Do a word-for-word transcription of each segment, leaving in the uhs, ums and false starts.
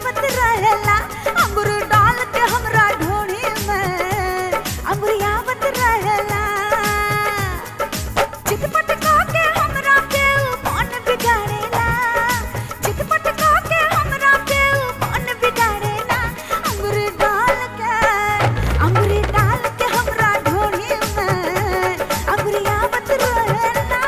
अंगुरियावत रहेला अंगूर डाल के हमरा ढोली में अंगुरियावत रहेला चितपट के हमरा के मन बिगाड़ेला चितपट के हमरा के मन बिगाड़ेला अंगूर डाल के अंगूर डाल के हमरा ढोली में अंगुरियावत रहेला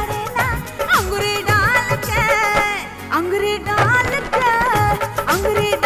अंगूरी डाल के अंगूरी